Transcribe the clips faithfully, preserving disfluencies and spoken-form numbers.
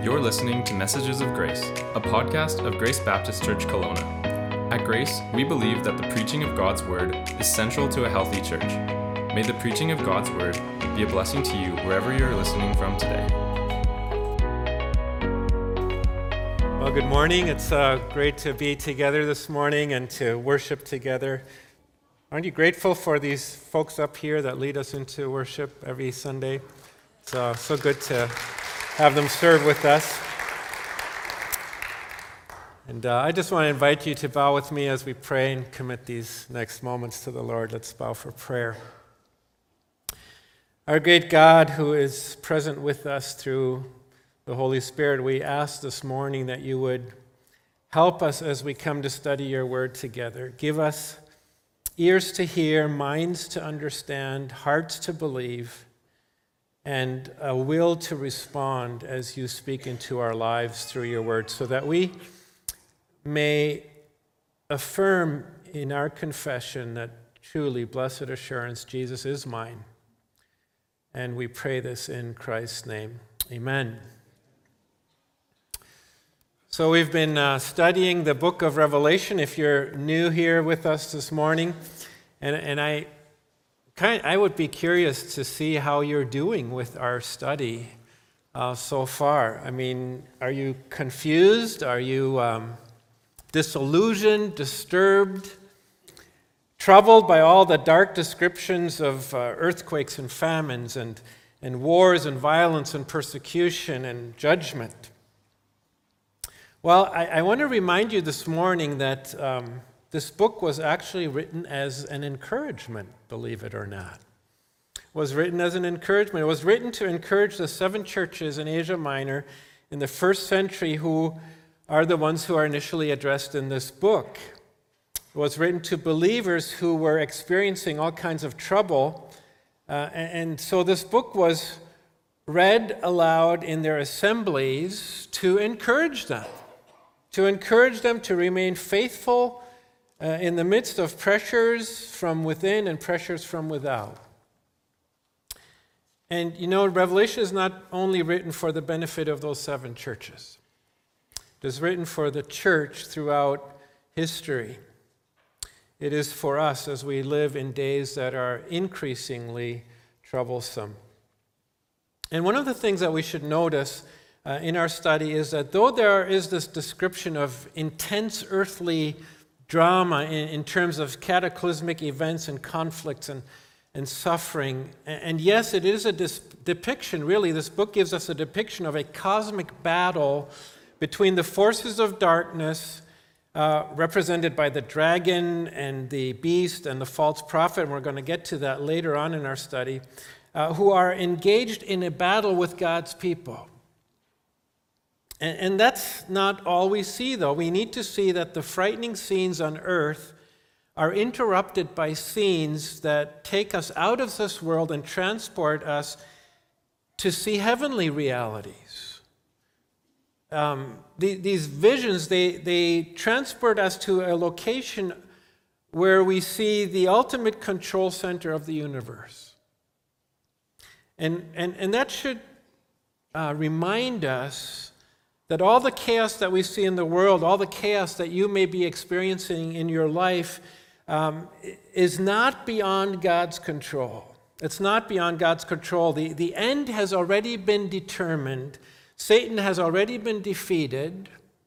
You're listening to Messages of Grace, a podcast of Grace Baptist Church Kelowna. At Grace, we believe that the preaching of God's Word is central to a healthy church. May the preaching of God's Word be a blessing to you wherever you're listening from today. Well, good morning. It's uh, great to be together this morning and to worship together. Aren't you grateful for these folks up here that lead us into worship every Sunday? It's uh, so good to have them serve with us. And uh, I just want to invite you to bow with me as we pray and commit these next moments to the Lord. Let's bow for prayer. Our great God, who is present with us through the Holy Spirit, we ask this morning that you would help us as we come to study your word together. Give us ears to hear, minds to understand, hearts to believe, and a will to respond as you speak into our lives through your word, so that we may affirm in our confession that truly, blessed assurance, Jesus is mine. And we pray this in Christ's name. Amen. So we've been uh, studying the book of Revelation. If you're new here with us this morning, and, and I kind I would be curious to see how you're doing with our study uh, so far. I mean, are you confused? Are you um, disillusioned, disturbed, troubled by all the dark descriptions of uh, earthquakes and famines and, and wars and violence and persecution and judgment? Well, I, I want to remind you this morning that um, this book was actually written as an encouragement, believe it or not. It was written as an encouragement. It was written to encourage the seven churches in Asia Minor in the first century who are the ones who are initially addressed in this book. It was written to believers who were experiencing all kinds of trouble. Uh, and, and so this book was read aloud in their assemblies to encourage them. To encourage them to remain faithful uh, in the midst of pressures from within and pressures from without. And you know, Revelation is not only written for the benefit of those seven churches. It is written for the church throughout history. It is for us as we live in days that are increasingly troublesome. And one of the things that we should notice Uh, in our study is that though there is this description of intense earthly drama in, in terms of cataclysmic events and conflicts and, and suffering, and, and yes, it is a dis- depiction, really, this book gives us a depiction of a cosmic battle between the forces of darkness, uh, represented by the dragon and the beast and the false prophet, and we're going to get to that later on in our study, uh, who are engaged in a battle with God's people. And that's not all we see, though. We need to see that the frightening scenes on earth are interrupted by scenes that take us out of this world and transport us to see heavenly realities. Um, the, these visions, they, they transport us to a location where we see the ultimate control center of the universe. And, and, and that should uh, remind us that all the chaos that we see in the world, all the chaos that you may be experiencing in your life, um, is not beyond God's control. It's not beyond God's control. The, the end has already been determined. Satan has already been defeated.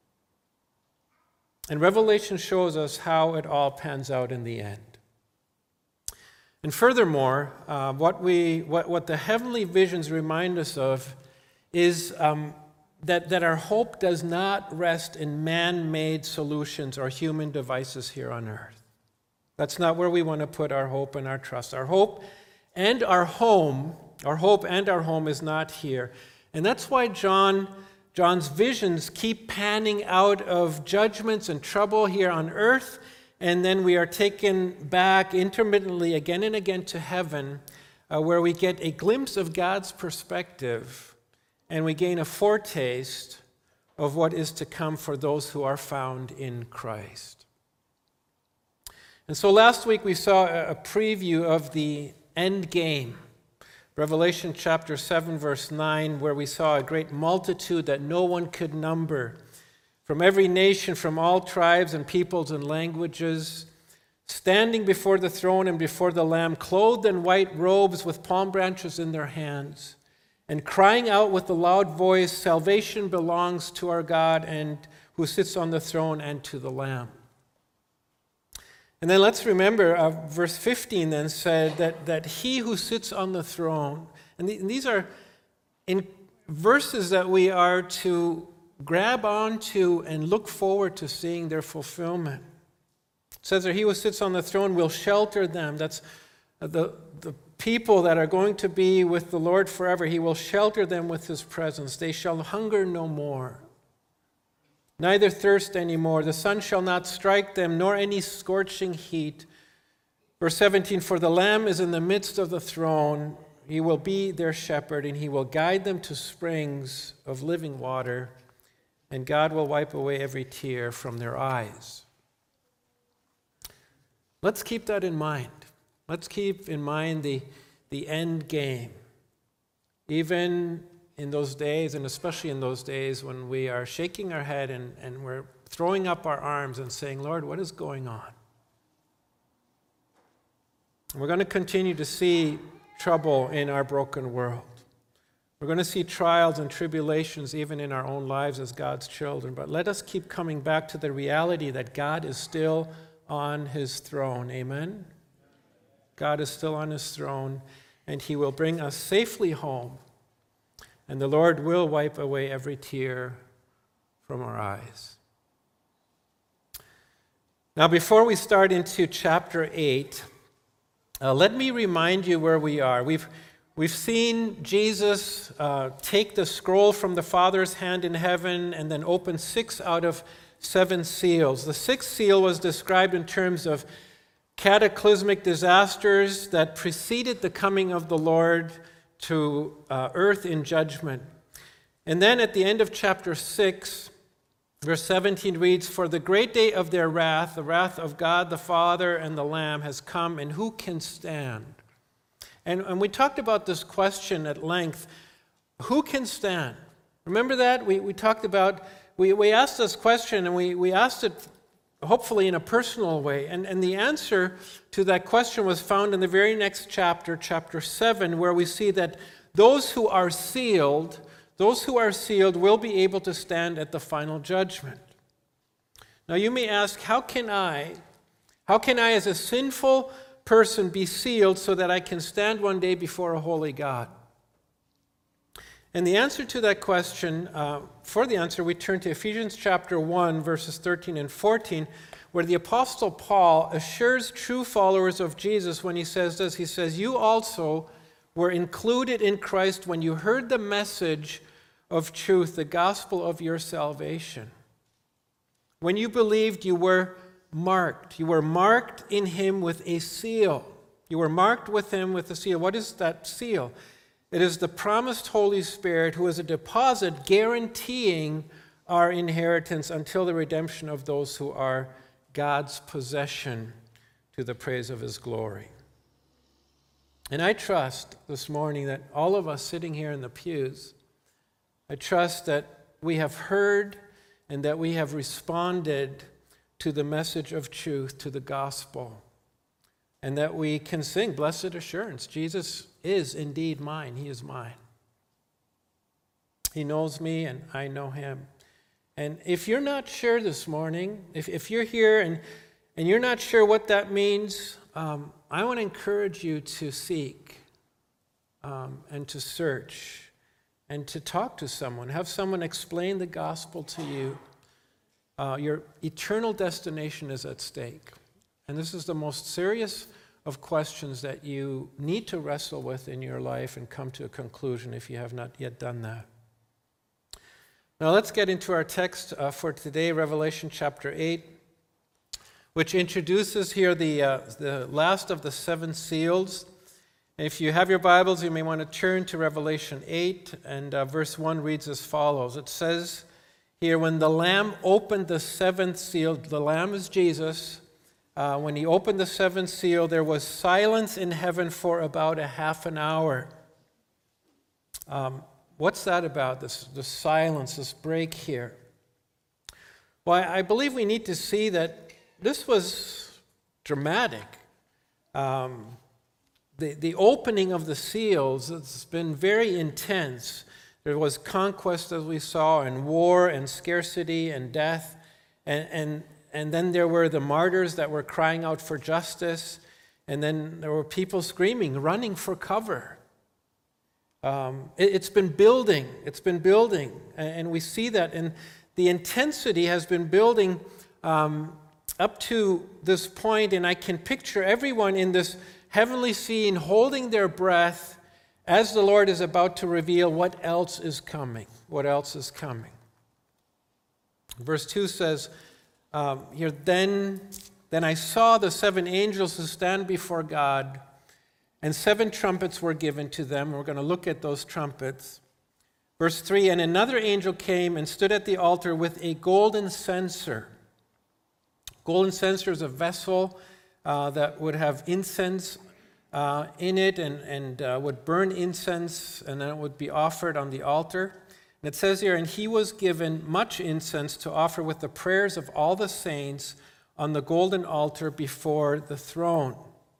And Revelation shows us how it all pans out in the end. And furthermore, uh, what, we, what, what the heavenly visions remind us of is um, That, that our hope does not rest in man-made solutions or human devices here on earth. That's not where we want to put our hope and our trust. Our hope and our home, our hope and our home is not here. And that's why John, John's visions keep panning out of judgments and trouble here on earth, and then we are taken back intermittently again and again to heaven, uh, where we get a glimpse of God's perspective. And we gain a foretaste of what is to come for those who are found in Christ. And so last week we saw a preview of the end game Revelation chapter seven, verse nine, where we saw a great multitude that no one could number, from every nation, from all tribes and peoples and languages, standing before the throne and before the Lamb, clothed in white robes with palm branches in their hands, and crying out with a loud voice, "Salvation belongs to our God and who sits on the throne and to the Lamb." And then let's remember, uh, verse fifteen then said that, that he who sits on the throne, and, the, and these are in verses that we are to grab onto and look forward to seeing their fulfillment. It says that he who sits on the throne will shelter them. That's the, the people that are going to be with the Lord forever. He will shelter them with his presence. They shall hunger no more, neither thirst any more. The sun shall not strike them, nor any scorching heat. Verse seventeen, for the Lamb is in the midst of the throne. He will be their shepherd, and he will guide them to springs of living water, and God will wipe away every tear from their eyes. Let's keep that in mind. Let's keep in mind the, the end game. Even in those days, and especially in those days when we are shaking our head and, and we're throwing up our arms and saying, Lord, what is going on? We're going to continue to see trouble in our broken world. We're going to see trials and tribulations even in our own lives as God's children. But let us keep coming back to the reality that God is still on his throne. Amen? God is still on his throne, and he will bring us safely home. And the Lord will wipe away every tear from our eyes. Now, before we start into chapter eight, uh, let me remind you where we are. We've, we've seen Jesus uh, take the scroll from the Father's hand in heaven and then open six out of seven seals. The sixth seal was described in terms of cataclysmic disasters that preceded the coming of the Lord to uh, earth in judgment. And then at the end of chapter six, verse seventeen reads, for the great day of their wrath, the wrath of God the Father and the Lamb has come, and who can stand? And, and we talked about this question at length. Who can stand? Remember that? We, we talked about, we, we asked this question, and we, we asked it hopefully in a personal way. And, and the answer to that question was found in the very next chapter, chapter seven, where we see that those who are sealed, those who are sealed will be able to stand at the final judgment. Now you may ask, how can I, how can I as a sinful person be sealed so that I can stand one day before a holy God? And the answer to that question, uh, for the answer, we turn to Ephesians chapter one, verses thirteen and fourteen, where the Apostle Paul assures true followers of Jesus when he says this. He says, you also were included in Christ when you heard the message of truth, the gospel of your salvation. When you believed, you were marked. You were marked in him with a seal. You were marked with him with a seal. What is that seal? It is the promised Holy Spirit, who is a deposit guaranteeing our inheritance until the redemption of those who are God's possession to the praise of his glory. And I trust this morning that all of us sitting here in the pews, I trust that we have heard and that we have responded to the message of truth, to the gospel, and that we can sing blessed assurance. Jesus is indeed mine. He is mine. He knows me and I know him. And if you're not sure this morning, if, if you're here and, and you're not sure what that means, um, I want to encourage you to seek um, and to search and to talk to someone. Have someone explain the gospel to you. Uh, your eternal destination is at stake. And this is the most serious of questions that you need to wrestle with in your life and come to a conclusion if you have not yet done that. Now let's get into our text uh, for today, Revelation chapter eight, which introduces here the, uh, the last of the seven seals. And if you have your Bibles, you may want to turn to Revelation eight, and uh, verse one reads as follows. It says here, when the Lamb opened the seventh seal, the Lamb is Jesus. Uh, when he opened the seventh seal, there was silence in heaven for about a half an hour. Um, what's that about, this, this silence, this break here? Well, I believe we need to see that this was dramatic. Um, the, the opening of the seals has been very intense. There was conquest, as we saw, and war and scarcity and death. And, and, and then there were the martyrs that were crying out for justice. And then there were people screaming, running for cover. Um, it, it's been building. It's been building. And, and we see that. And the intensity has been building um, up to this point. And I can picture everyone in this heavenly scene holding their breath as the Lord is about to reveal what else is coming. What else is coming. Verse two says um, here, then, then I saw the seven angels who stand before God, and seven trumpets were given to them. We're going to look at those trumpets. Verse three, and another angel came and stood at the altar with a golden censer. Golden censer is a vessel uh, that would have incense uh, in it and, and uh, would burn incense, and then it would be offered on the altar. And it says here, and he was given much incense to offer with the prayers of all the saints on the golden altar before the throne.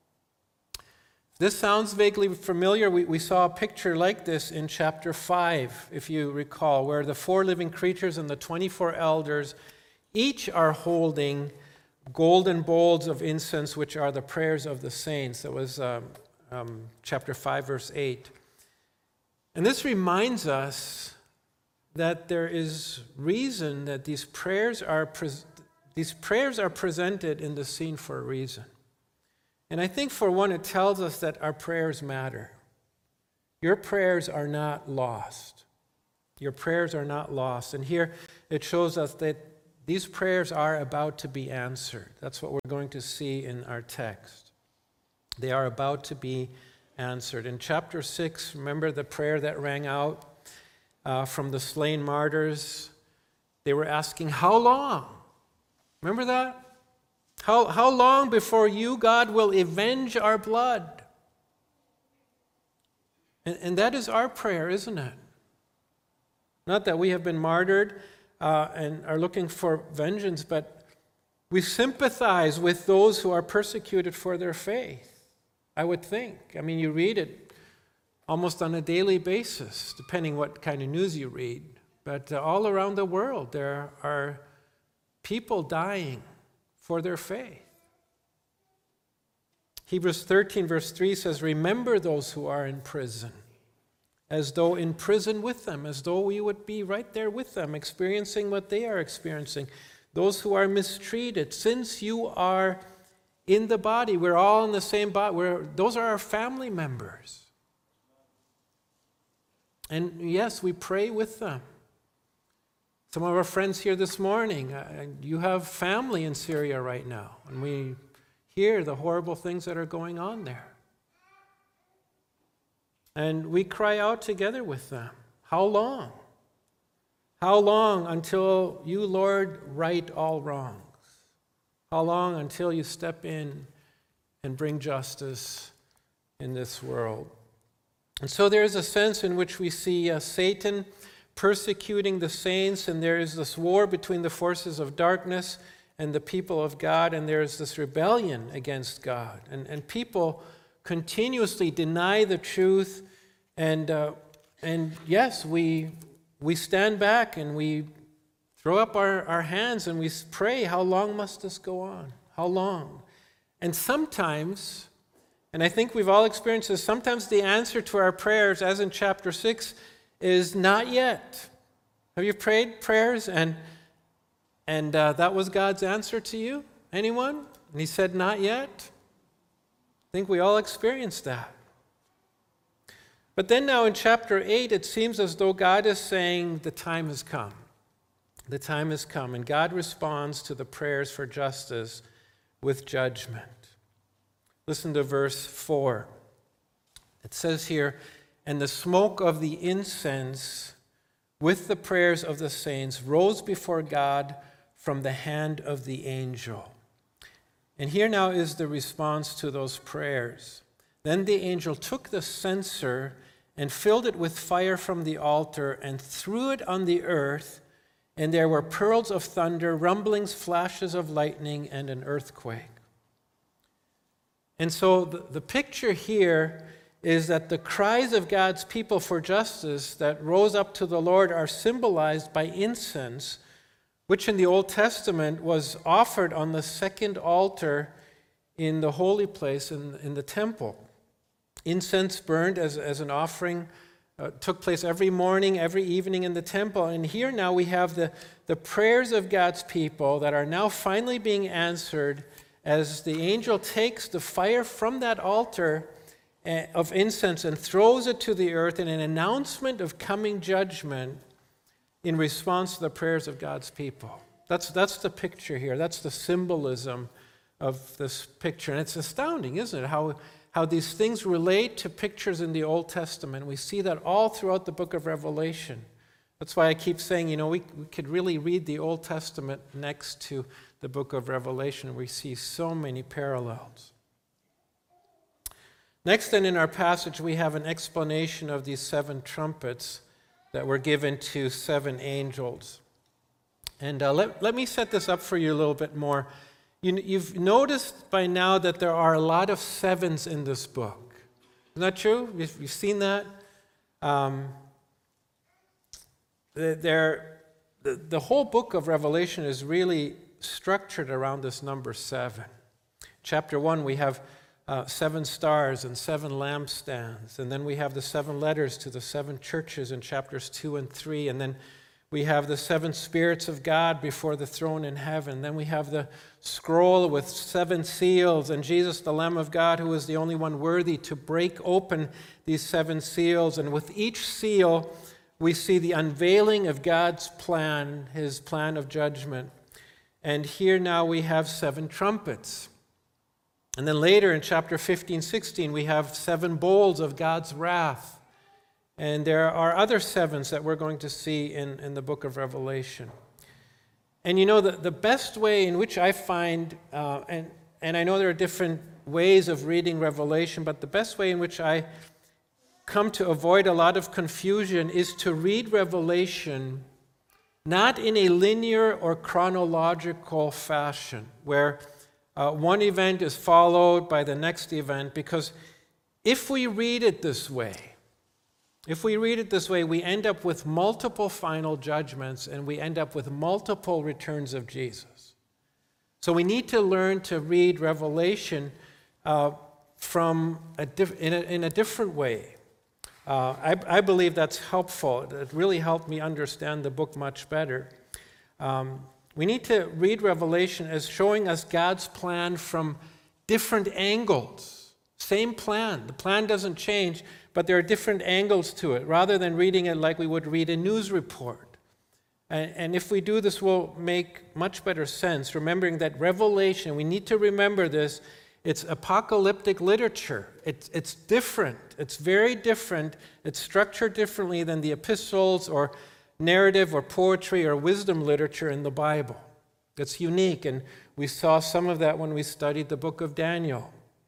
This sounds vaguely familiar. We, we saw a picture like this in chapter five, if you recall, where the four living creatures and the twenty-four elders each are holding golden bowls of incense, which are the prayers of the saints. That was um, um, chapter five, verse eight. And this reminds us that there is reason that these prayers are pre- these prayers are presented in the scene for a reason. And I think, for one, it tells us that our prayers matter. Your prayers are not lost. Your prayers are not lost. And here it shows us that these prayers are about to be answered. That's what we're going to see in our text. They are about to be answered. In chapter six, remember the prayer that rang out uh, from the slain martyrs? They were asking, how long? Remember that? How, how long before you, God, will avenge our blood? And, and that is our prayer, isn't it? Not that we have been martyred uh, and are looking for vengeance, but we sympathize with those who are persecuted for their faith, I would think. I mean, you read it almost on a daily basis, depending what kind of news you read. But uh, all around the world, there are people dying for their faith. Hebrews thirteen, verse three says, remember those who are in prison, as though in prison with them, as though we would be right there with them, experiencing what they are experiencing. Those who are mistreated, since you are in the body, we're all in the same body, we're, those are our family members. And yes, we pray with them. Some of our friends here this morning, uh, you have family in Syria right now, and we hear the horrible things that are going on there. And we cry out together with them. How long? How long until you, Lord, right all wrongs? How long until you step in and bring justice in this world? And so there is a sense in which we see uh, Satan persecuting the saints, and there is this war between the forces of darkness and the people of God, and there is this rebellion against God. And, and people continuously deny the truth, and uh, and yes, we we stand back and we throw up our, our hands and we pray, how long must this go on? How long? And sometimes, and I think we've all experienced this, sometimes the answer to our prayers, as in chapter six, is not yet. Have you prayed prayers and and uh, that was God's answer to you? Anyone? And he said, not yet? I think we all experienced that. But then now in chapter eight, it seems as though God is saying the time has come. The time has come. And God responds to the prayers for justice with judgment. Listen to verse four. It says here, and the smoke of the incense with the prayers of the saints rose before God from the hand of the angel. And here now is the response to those prayers. Then the angel took the censer and filled it with fire from the altar, and threw it on the earth, and there were pearls of thunder, rumblings, flashes of lightning, and an earthquake. And so the, the picture here is that the cries of God's people for justice that rose up to the Lord are symbolized by incense, which in the Old Testament was offered on the second altar in the holy place in, in the temple. Incense burned as, as an offering uh, took place every morning, every evening in the temple. And here now we have the, the prayers of God's people that are now finally being answered as the angel takes the fire from that altar of incense and throws it to the earth in an announcement of coming judgment in response to the prayers of God's people. That's, that's the picture here. That's the symbolism of this picture. And it's astounding, isn't it, how, how these things relate to pictures in the Old Testament. We see that all throughout the book of Revelation. That's why I keep saying, you know, we, we could really read the Old Testament next to the book of Revelation. We see so many parallels. Next, then, in our passage, we have an explanation of these seven trumpets that were given to seven angels. And uh, let, let me set this up for you a little bit more. You, you've noticed by now that there are a lot of sevens in this book. Isn't that true? You've, you've seen that? Um, there, the, the whole book of Revelation is really structured around this number seven. Chapter one, we have Uh, seven stars and seven lampstands. And then we have the seven letters to the seven churches in chapters two and three. And then we have the seven spirits of God before the throne in heaven. Then we have the scroll with seven seals, and Jesus, the Lamb of God, who is the only one worthy to break open these seven seals. And with each seal, we see the unveiling of God's plan, his plan of judgment. And here now we have seven trumpets. And then later in chapter fifteen, sixteen, we have seven bowls of God's wrath. And there are other sevens that we're going to see in, in the book of Revelation. And you know, the, the best way in which I find, uh, and, and I know there are different ways of reading Revelation, but the best way in which I come to avoid a lot of confusion is to read Revelation not in a linear or chronological fashion, where Uh, one event is followed by the next event, because if we read it this way, if we read it this way, we end up with multiple final judgments and we end up with multiple returns of Jesus. So we need to learn to read Revelation uh, from a diff- in, a, in a different way. Uh, I, I believe that's helpful. It really helped me understand the book much better. Um, We need to read Revelation as showing us God's plan from different angles. Same plan. The plan doesn't change, but there are different angles to it, rather than reading it like we would read a news report. And, and if we do this, we'll make much better sense, remembering that Revelation, we need to remember this, it's apocalyptic literature. It's, it's different. It's very different. It's structured differently than the epistles or narrative or poetry or wisdom literature in the Bible. It's unique, and we saw some of that when we studied the book of Daniel.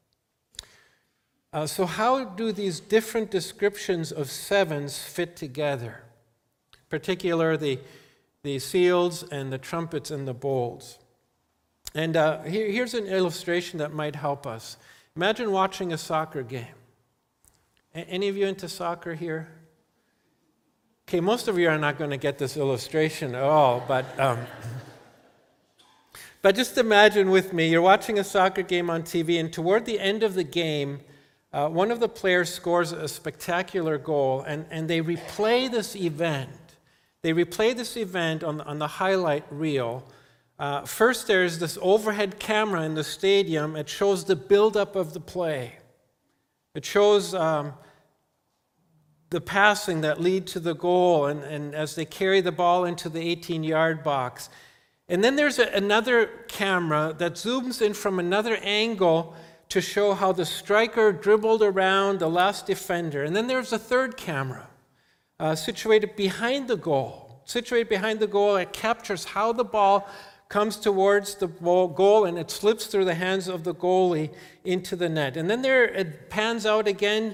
Uh, so how do these different descriptions of sevens fit together? Particularly the, the seals and the trumpets and the bowls. And uh, here, here's an illustration that might help us. Imagine watching a soccer game. A- any of you into soccer here? Okay, most of you are not going to get this illustration at all, but um, but just imagine with me, you're watching a soccer game on T V, and toward the end of the game, uh, one of the players scores a spectacular goal, and, and they replay this event. They replay this event on, on the highlight reel. Uh, first, there's this overhead camera in the stadium. It shows the buildup of the play. It shows Um, the passing that lead to the goal, and, and as they carry the ball into the eighteen-yard box. And then there's a, another camera that zooms in from another angle to show how the striker dribbled around the last defender. And then there's a third camera uh, situated behind the goal. Situated behind the goal, it captures how the ball comes towards the goal and it slips through the hands of the goalie into the net. And then there it pans out again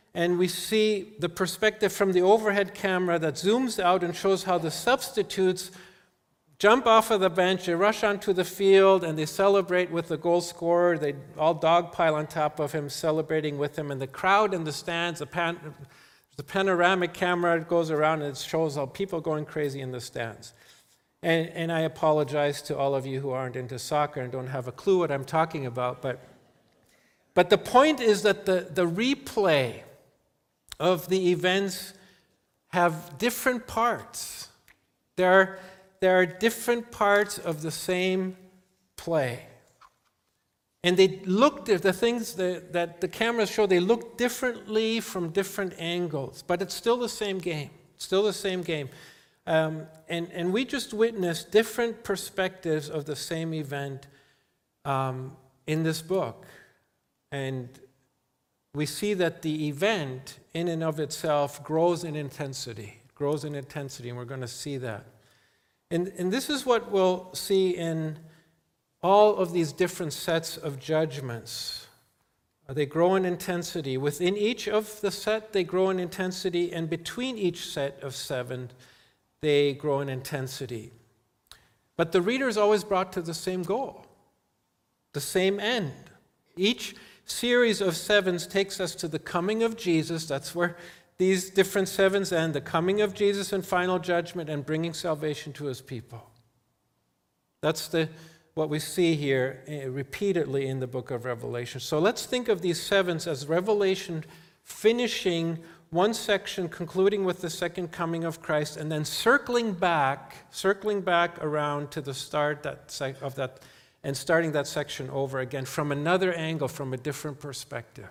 and we see the perspective from the overhead camera that zooms out and shows how the substitutes jump off of the bench, they rush onto the field, and they celebrate with the goal scorer. They all dogpile on top of him, celebrating with him. And the crowd in the stands, the, pan, the panoramic camera goes around and it shows all people going crazy in the stands. And, and I apologize to all of you who aren't into soccer and don't have a clue what I'm talking about. But, but the point is that the, the replay of the events have different parts. There are There are different parts of the same play. And they look, the things that, that the cameras show, they look differently from different angles, but it's still the same game, still the same game. Um, and, and we just witnessed different perspectives of the same event um, in this book. And we see that the event in and of itself grows in intensity, grows in intensity, and we're going to see that. And, and this is what we'll see in all of these different sets of judgments. They grow in intensity. Within each of the set, they grow in intensity, and between each set of seven, they grow in intensity. But the reader is always brought to the same goal, the same end. Each series of sevens takes us to the coming of Jesus. That's where these different sevens end, the coming of Jesus and final judgment and bringing salvation to his people. That's the what we see here uh, repeatedly in the book of Revelation. So let's think of these sevens as Revelation finishing one section, concluding with the second coming of Christ, and then circling back, circling back around to the start that sec- of that, and starting that section over again from another angle, from a different perspective.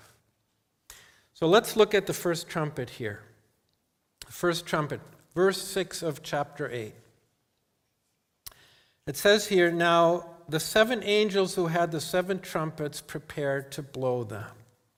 So let's look at the first trumpet here. First trumpet, verse six of chapter eight. It says here, now the seven angels who had the seven trumpets prepared to blow them.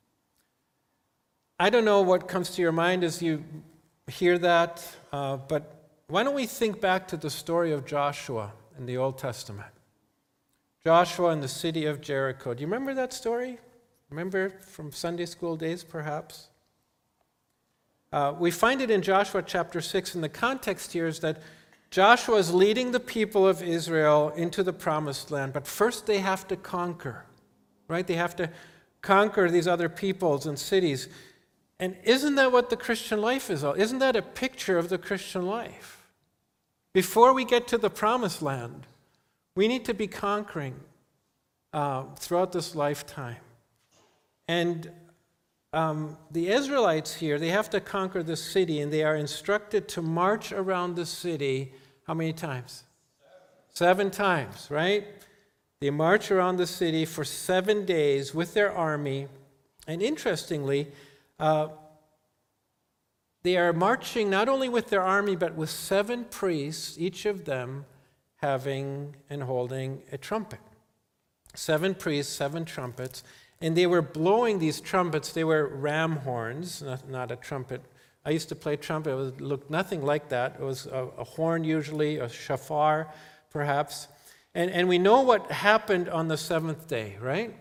I don't know what comes to your mind as you hear that, uh, but why don't we think back to the story of Joshua in the Old Testament? Joshua and the city of Jericho. Do you remember that story? Remember from Sunday school days, perhaps? Uh, we find it in Joshua chapter six, and the context here is that Joshua is leading the people of Israel into the promised land, but first they have to conquer, right? They have to conquer these other peoples and cities. And isn't that what the Christian life is? Isn't that a picture of the Christian life? Before we get to the promised land, we need to be conquering uh, throughout this lifetime. And um, the Israelites here, they have to conquer the city, and they are instructed to march around the city, how many times? Seven, seven times, right? They march around the city for seven days with their army. And interestingly, uh, they are marching not only with their army, but with seven priests, each of them having and holding a trumpet. Seven priests, seven trumpets. And they were blowing these trumpets. They were ram horns, not, not a trumpet. I used to play trumpet. It was, looked nothing like that. It was a, a horn usually, a shofar perhaps. And, and we know what happened on the seventh day, right?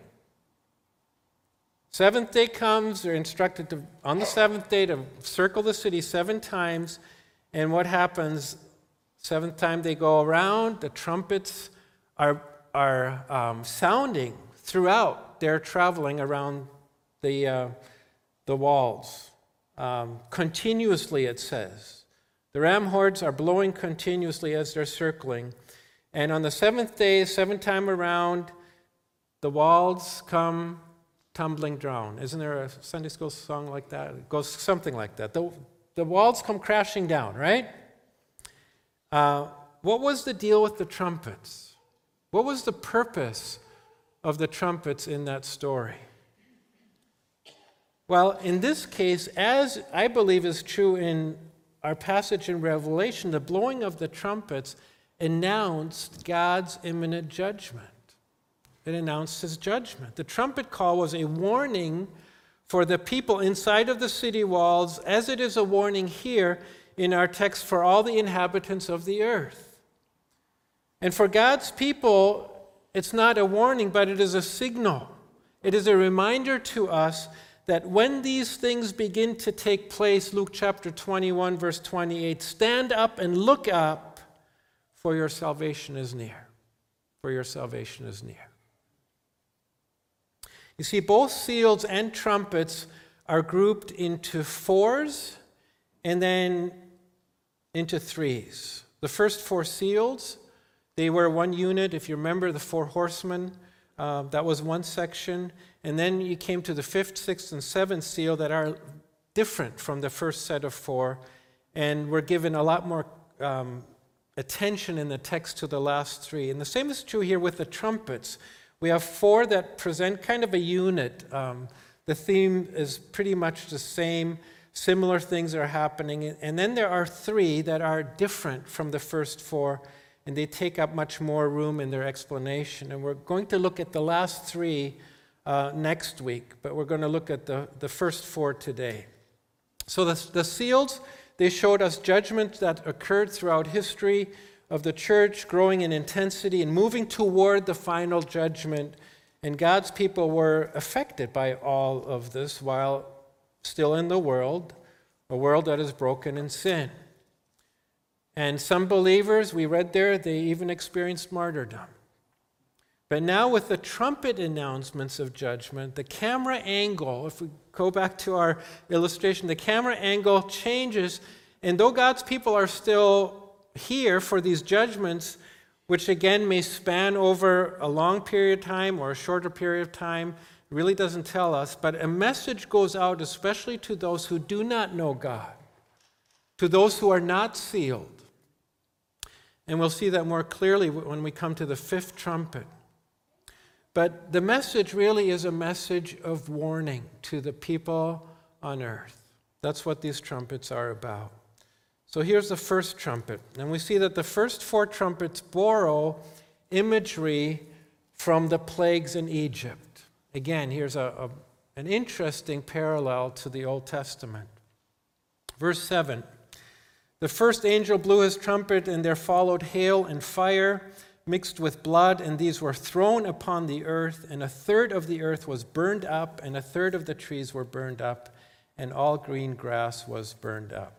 Seventh day comes. They're instructed to, on the seventh day, to circle the city seven times. And what happens? Seventh time they go around. The trumpets are, are um, sounding throughout. They're traveling around the, uh, the walls. Um, continuously, it says. The ram horns are blowing continuously as they're circling. And on the seventh day, seventh time around, the walls come tumbling down. Isn't there a Sunday school song like that? It goes something like that. The, the walls come crashing down, right? Uh, what was the deal with the trumpets? What was the purpose of the trumpets in that story? Well, in this case, as I believe is true in our passage in Revelation, the blowing of the trumpets announced God's imminent judgment. It announced his judgment. The trumpet call was a warning for the people inside of the city walls, as it is a warning here in our text for all the inhabitants of the earth. And for God's people, it's not a warning, but it is a signal. It is a reminder to us that when these things begin to take place, Luke chapter twenty-one, verse twenty-eight, stand up and look up, for your salvation is near. For your salvation is near. You see, both seals and trumpets are grouped into fours and then into threes. The first four seals, they were one unit. If you remember the four horsemen, uh, that was one section. And then you came to the fifth, sixth, and seventh seal that are different from the first set of four. And we're given a lot more um, attention in the text to the last three. And the same is true here with the trumpets. We have four that present kind of a unit. Um, the theme is pretty much the same. Similar things are happening. And then there are three that are different from the first four, and they take up much more room in their explanation. And we're going to look at the last three uh, next week, but we're going to look at the, the first four today. So the, the seals, they showed us judgment that occurred throughout history of the church, growing in intensity and moving toward the final judgment. And God's people were affected by all of this while still in the world, a world that is broken in sin. And some believers, we read there, they even experienced martyrdom. But now with the trumpet announcements of judgment, the camera angle, if we go back to our illustration, the camera angle changes. And though God's people are still here for these judgments, which again may span over a long period of time or a shorter period of time, really doesn't tell us, but a message goes out especially to those who do not know God, to those who are not sealed. And we'll see that more clearly when we come to the fifth trumpet. But the message really is a message of warning to the people on earth. That's what these trumpets are about. So here's the first trumpet. And we see that the first four trumpets borrow imagery from the plagues in Egypt. Again, here's a, a, an interesting parallel to the Old Testament. Verse seven. The first angel blew his trumpet, and there followed hail and fire mixed with blood, and these were thrown upon the earth, and a third of the earth was burned up, and a third of the trees were burned up, and all green grass was burned up.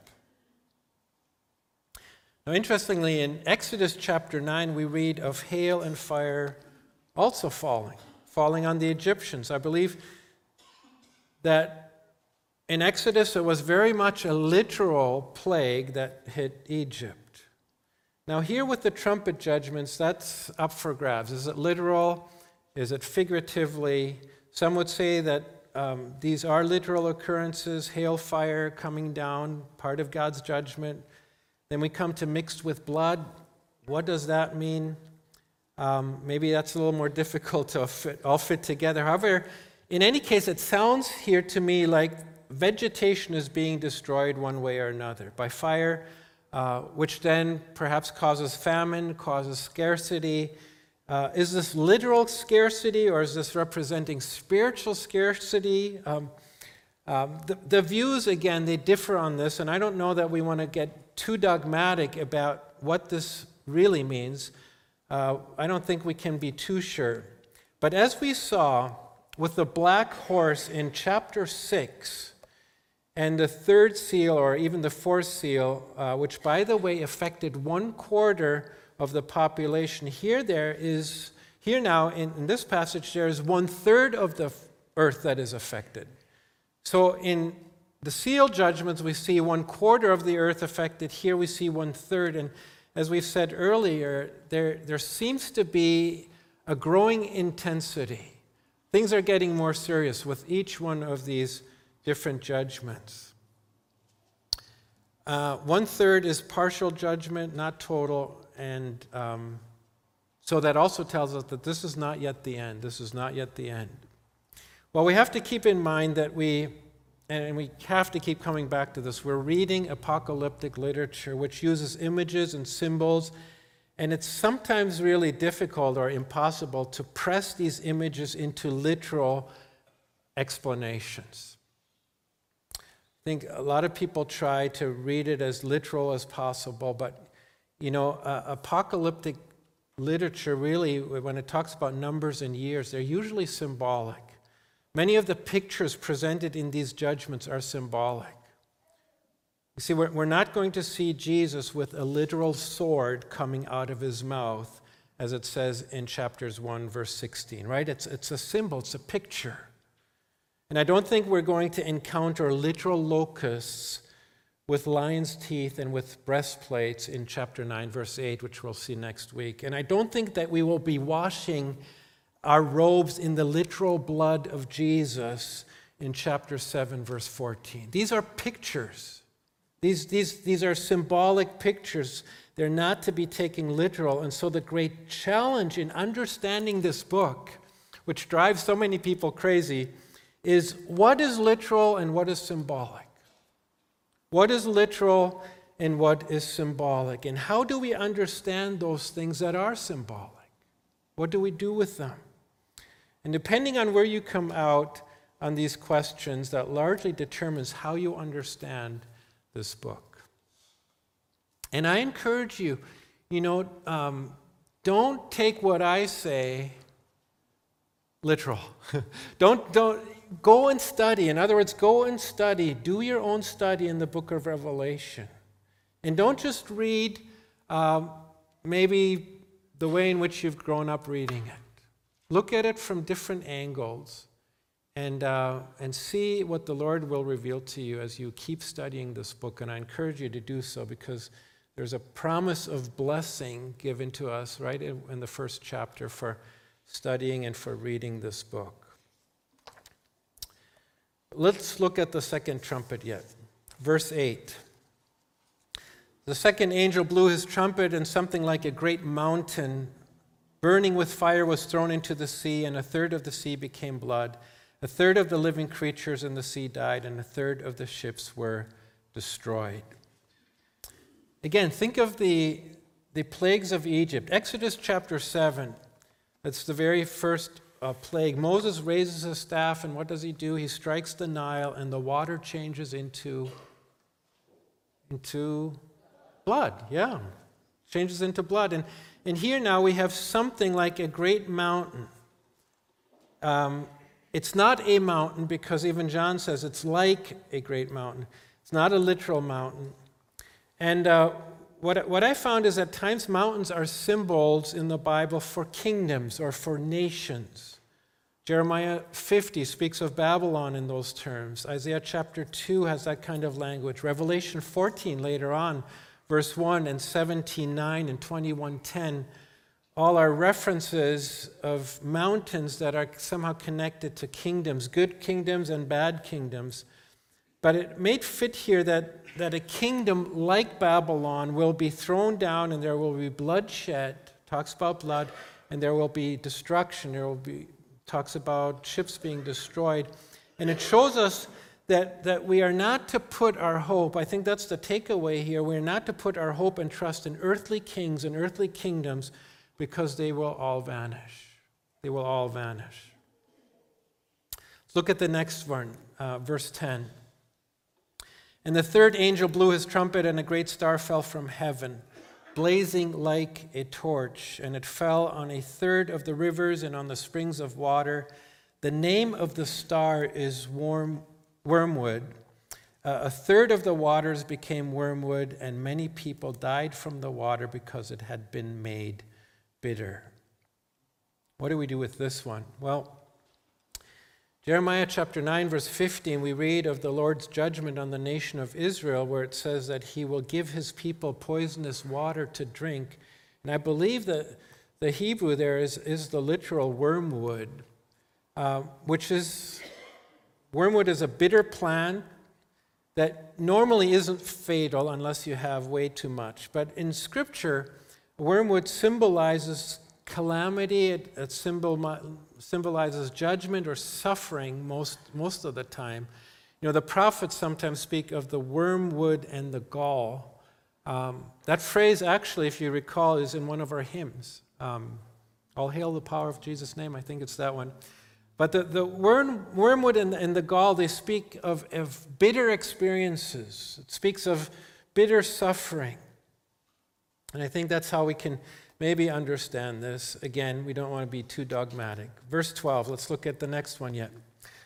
Now, interestingly, in Exodus chapter nine, we read of hail and fire also falling, falling on the Egyptians. I believe that in Exodus, it was very much a literal plague that hit Egypt. Now, here with the trumpet judgments, that's up for grabs. Is it literal? Is it figuratively? Some would say that um, these are literal occurrences, hail, fire coming down, part of God's judgment. Then we come to mixed with blood. What does that mean? Um, maybe that's a little more difficult to fit, all fit together. However, in any case, it sounds here to me like vegetation is being destroyed one way or another by fire, uh, which then perhaps causes famine, causes scarcity. Uh, is this literal scarcity, or is this representing spiritual scarcity? Um, um, the, the views, again, they differ on this, and I don't know that we want to get too dogmatic about what this really means. Uh, I don't think we can be too sure. But as we saw with the black horse in chapter six, and the third seal, or even the fourth seal, uh, which, by the way, affected one quarter of the population, here there is, here now in, in this passage, there is one third of the earth that is affected. So in the seal judgments, we see one quarter of the earth affected. Here we see one third. And as we've said earlier, there, there seems to be a growing intensity. Things are getting more serious with each one of these different judgments. Uh, one third is partial judgment, not total. And um, so that also tells us that this is not yet the end. This is not yet the end. Well, we have to keep in mind that we And we have to keep coming back to this. We're reading apocalyptic literature, which uses images and symbols, and it's sometimes really difficult or impossible to press these images into literal explanations. I think a lot of people try to read it as literal as possible, but, you know, uh, apocalyptic literature really, when it talks about numbers and years, they're usually symbolic. Many of the pictures presented in these judgments are symbolic. You see, we're, we're not going to see Jesus with a literal sword coming out of his mouth, as it says in chapters one, verse sixteen, right? It's, it's a symbol, it's a picture. And I don't think we're going to encounter literal locusts with lion's teeth and with breastplates in chapter nine, verse eight, which we'll see next week. And I don't think that we will be washing our robes in the literal blood of Jesus in chapter seven, verse fourteen. These are pictures. These, these, these are symbolic pictures. They're not to be taken literal. And so the great challenge in understanding this book, which drives so many people crazy, is what is literal and what is symbolic? What is literal and what is symbolic? And how do we understand those things that are symbolic? What do we do with them? And depending on where you come out on these questions, that largely determines how you understand this book. And I encourage you, you know, um, don't take what I say literal. don't, don't, go and study. In other words, go and study. Do your own study in the book of Revelation. And don't just read um, maybe the way in which you've grown up reading it. Look at it from different angles and, uh, and see what the Lord will reveal to you as you keep studying this book. And I encourage you to do so because there's a promise of blessing given to us right in, in the first chapter for studying and for reading this book. Let's look at the second trumpet yet. Verse eight. The second angel blew his trumpet, and something like a great mountain burning with fire was thrown into the sea, and a third of the sea became blood. A third of the living creatures in the sea died, and a third of the ships were destroyed. Again, think of the, the plagues of Egypt. Exodus chapter seven, that's the very first uh, plague. Moses raises his staff, and what does he do? He strikes the Nile, and the water changes into, into blood. Yeah, changes into blood. And, and here now we have something like a great mountain. Um, It's not a mountain because even John says it's like a great mountain. It's not a literal mountain. And uh, what, what I found is at times mountains are symbols in the Bible for kingdoms or for nations. Jeremiah fifty speaks of Babylon in those terms. Isaiah chapter two has that kind of language. Revelation fourteen later on, verse one, and seventeen nine and twenty-one ten, all are references of mountains that are somehow connected to kingdoms, good kingdoms and bad kingdoms. But it made fit here that, that a kingdom like Babylon will be thrown down and there will be bloodshed, talks about blood, and there will be destruction. There will be, talks about ships being destroyed. And it shows us that, that we are not to put our hope, I think that's the takeaway here, we're not to put our hope and trust in earthly kings and earthly kingdoms, because they will all vanish. They will all vanish. Let's look at the next one, uh, verse ten. And the third angel blew his trumpet, and a great star fell from heaven, blazing like a torch, and it fell on a third of the rivers and on the springs of water. The name of the star is worm, wormwood. Uh, a third of the waters became wormwood, and many people died from the water because it had been made bitter. What do we do with this one? Well, Jeremiah chapter nine, verse fifteen, we read of the Lord's judgment on the nation of Israel, where it says that he will give his people poisonous water to drink. And I believe that the Hebrew there is, is the literal wormwood, uh, which is, wormwood is a bitter plant that normally isn't fatal unless you have way too much. But in Scripture, wormwood symbolizes calamity. It, it symbol, symbolizes judgment or suffering most, most of the time. You know, the prophets sometimes speak of the wormwood and the gall. Um, that phrase, actually, if you recall, is in one of our hymns. Um, All hail the power of Jesus' name. I think it's that one. But the, the worm, wormwood and the, and the gall, they speak of, of bitter experiences. It speaks of bitter suffering. And I think that's how we can maybe understand this. Again, we don't want to be too dogmatic. Verse twelve, let's look at the next one yet.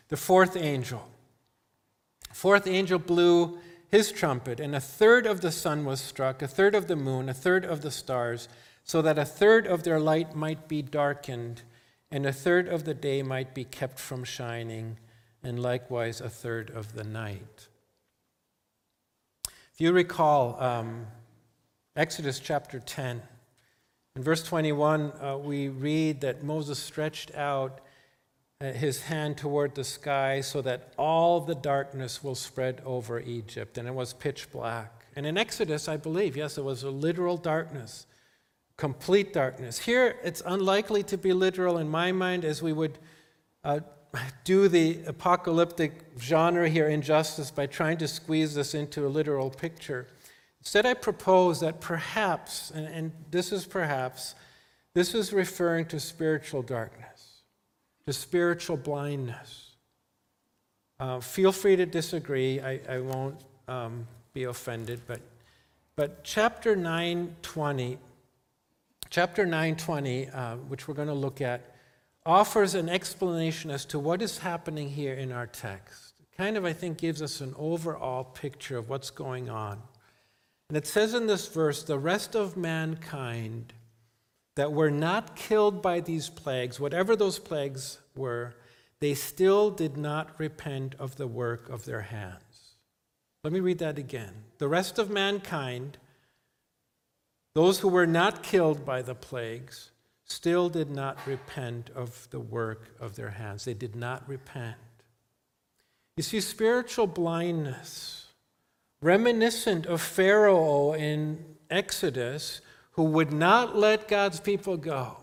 The fourth angel. Fourth angel blew his trumpet, and a third of the sun was struck, a third of the moon, a third of the stars, so that a third of their light might be darkened, and a third of the day might be kept from shining, and likewise a third of the night. If you recall um, Exodus chapter ten, in verse twenty-one, uh, we read that Moses stretched out uh, his hand toward the sky so that all the darkness will spread over Egypt, and it was pitch black. And in Exodus, I believe, yes, it was a literal darkness, complete darkness. Here, it's unlikely to be literal in my mind, as we would uh, do the apocalyptic genre here injustice by trying to squeeze this into a literal picture. Instead, I propose that perhaps, and, and this is perhaps, this is referring to spiritual darkness, to spiritual blindness. Uh, feel free to disagree. I, I won't um, be offended. But, but chapter nine twenty, chapter nine twenty, uh, which we're going to look at, offers an explanation as to what is happening here in our text. It kind of, I think, gives us an overall picture of what's going on. And it says in this verse, the rest of mankind that were not killed by these plagues, whatever those plagues were, they still did not repent of the work of their hands. Let me read that again. The rest of mankind, those who were not killed by the plagues, still did not repent of the work of their hands. They did not repent. You see, spiritual blindness, reminiscent of Pharaoh in Exodus, who would not let God's people go.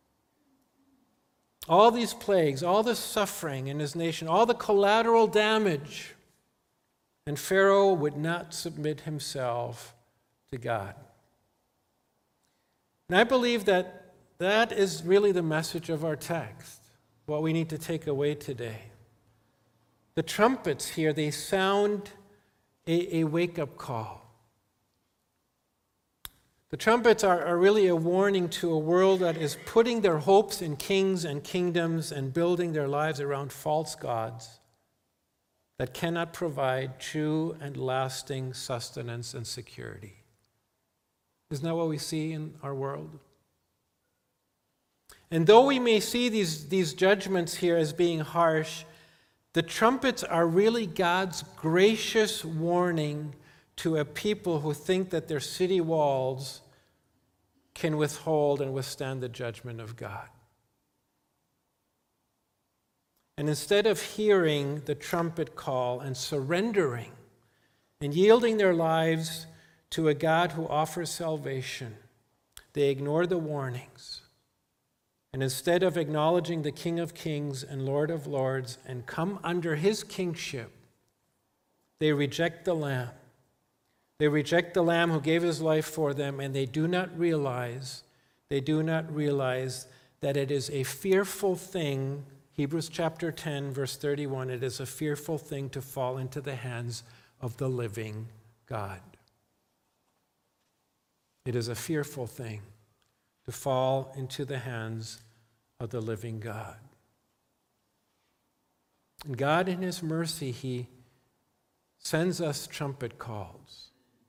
All these plagues, all the suffering in his nation, all the collateral damage, and Pharaoh would not submit himself to God. And I believe that that is really the message of our text, what we need to take away today. The trumpets here, they sound a, a wake-up call. The trumpets are, are really a warning to a world that is putting their hopes in kings and kingdoms and building their lives around false gods that cannot provide true and lasting sustenance and security. Isn't that what we see in our world? And though we may see these, these judgments here as being harsh, the trumpets are really God's gracious warning to a people who think that their city walls can withhold and withstand the judgment of God. And instead of hearing the trumpet call and surrendering and yielding their lives to a God who offers salvation, they ignore the warnings. And instead of acknowledging the King of Kings and Lord of Lords and come under his kingship, they reject the Lamb. They reject the Lamb who gave his life for them, and they do not realize, they do not realize that it is a fearful thing, Hebrews chapter ten, verse thirty-one, it is a fearful thing to fall into the hands of the living God. It is a fearful thing to fall into the hands of the living God. And God, in his mercy, he sends us trumpet calls.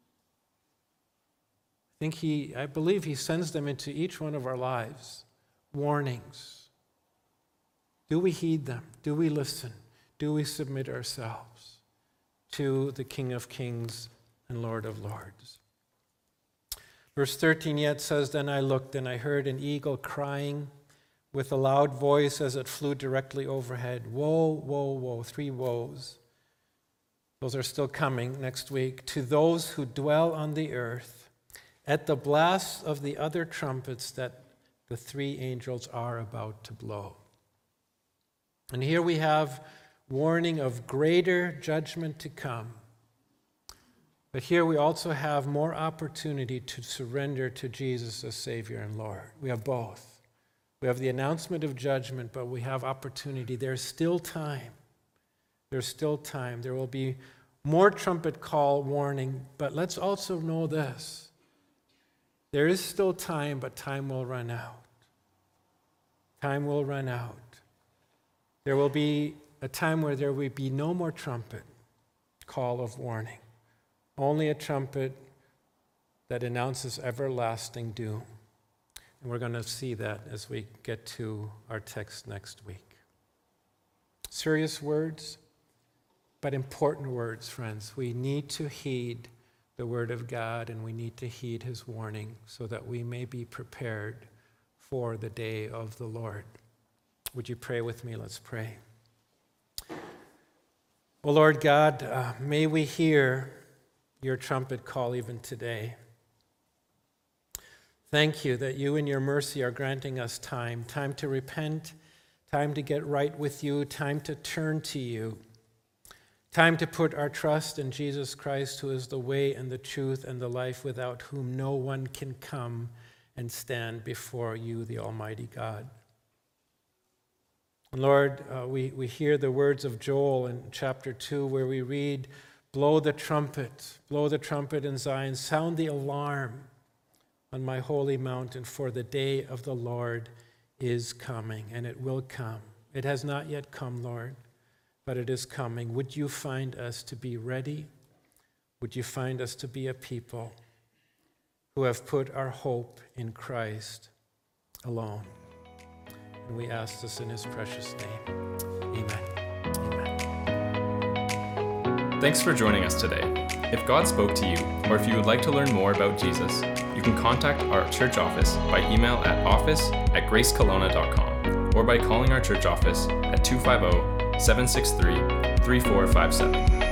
I think he, I believe he sends them into each one of our lives. Warnings. Do we heed them? Do we listen? Do we submit ourselves to the King of Kings and Lord of Lords? Verse thirteen yet says, then I looked and I heard an eagle crying with a loud voice as it flew directly overhead. Woe, woe, woe, three woes. Those are still coming next week. To those who dwell on the earth, at the blast of the other trumpets that the three angels are about to blow. And here we have warning of greater judgment to come. But here we also have more opportunity to surrender to Jesus as Savior and Lord. We have both. We have the announcement of judgment, but we have opportunity. There's still time. There's still time. There will be more trumpet call warning, but let's also know this. There is still time, but time will run out. Time will run out. There will be a time where there will be no more trumpet call of warning, only a trumpet that announces everlasting doom. And we're going to see that as we get to our text next week. Serious words, but important words, friends. We need to heed the word of God, and we need to heed his warning so that we may be prepared for the day of the Lord. Would you pray with me? Let's pray. Oh Lord God, uh, may we hear your trumpet call even today. Thank you that you in your mercy are granting us time, time to repent, time to get right with you, time to turn to you, time to put our trust in Jesus Christ, who is the way and the truth and the life, without whom no one can come and stand before you, the Almighty God. And Lord, uh, we, we hear the words of Joel in chapter two, where we read, blow the trumpet, blow the trumpet in Zion, sound the alarm on my holy mountain, for the day of the Lord is coming, and it will come. It has not yet come, Lord, but it is coming. Would you find us to be ready? Would you find us to be a people who have put our hope in Christ alone? And we ask this in his precious name. Amen. Amen. Thanks for joining us today. If God spoke to you, or if you would like to learn more about Jesus, you can contact our church office by email at office at grace kelowna dot com or by calling our church office at two five zero, seven six three, three four five seven.